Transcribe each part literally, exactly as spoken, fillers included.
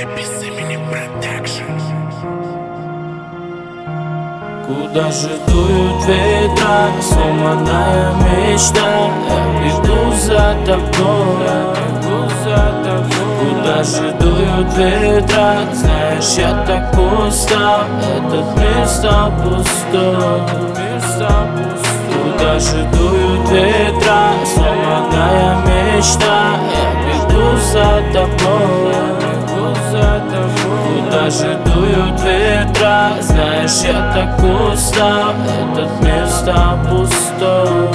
Куда же дуют ветра, сломанная мечта? Я бегу за тобой, Куда же дуют ветра? Знаешь, я так устал, этот мир стал пустой. Куда же дуют ветра, сломанная мечта? Я бегу за тобой. Куда же дуют ветра? Знаешь, я так устал, этот мир стал пустой.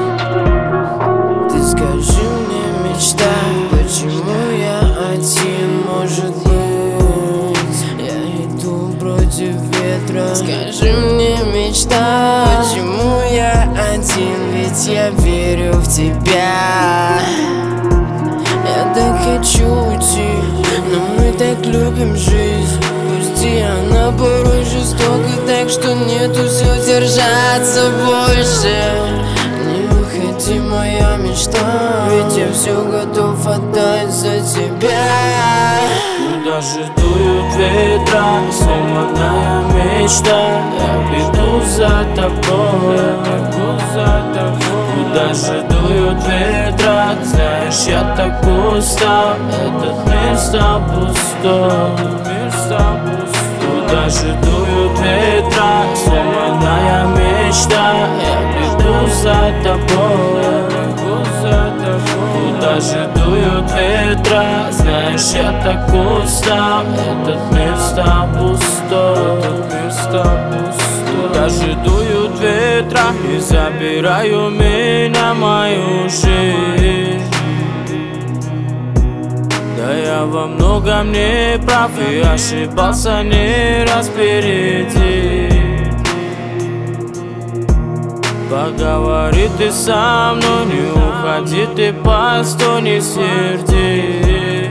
Ты скажи мне, мечта, почему я один? Может быть, я иду против ветра. Скажи мне, мечта, почему я один? Ведь я верю в тебя. Я так хочу уйти, но мы так любим жизнь. Пусти, она порой жестока, так что нету сил держаться больше. Не уходи, моя мечта, ведь я все готов отдать за тебя. Куда же дуют ветра, сломанная мечта? Я бегу за тобой. Куда же дуют ветра? Знаешь, я так устал, этот мир стал пустой. Куда же дуют ветра, сломанная мечта? Я бегу за тобой. Куда же дуют ветра? Знаешь, я так устал, этот мир стал пустой. Куда же дуют ветра и забираю меня, мою жизнь? Да я во многом не прав и ошибался не раз впереди. Поговори ты со мной, не уходи ты, постой, не сердись.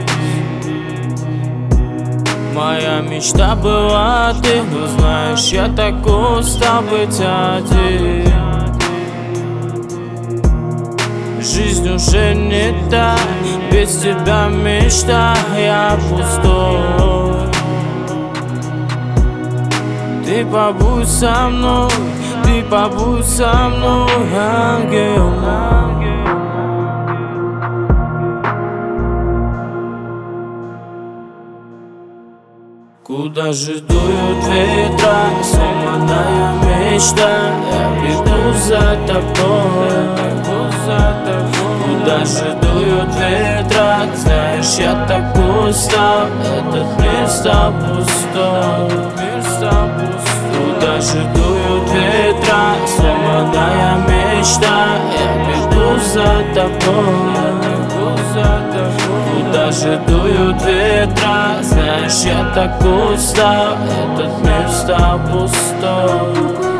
Моя мечта была ты, но знаешь, я так устал быть один. Жизнь уже не та, без тебя мечта, я пустой. Ты побудь со мной, ты побудь со мной, ангел мой. Куда же дуют ветра, сломанная мечта? Я бегу за тобой. Куда же дуют ветра? Знаешь, я так устал, этот мир стал пустой. Куда же дуют ветра, сломанная мечта? Я бегу за тобой. Куда же дуют ветра? Знаешь, я так устал, этот мир стал пустой.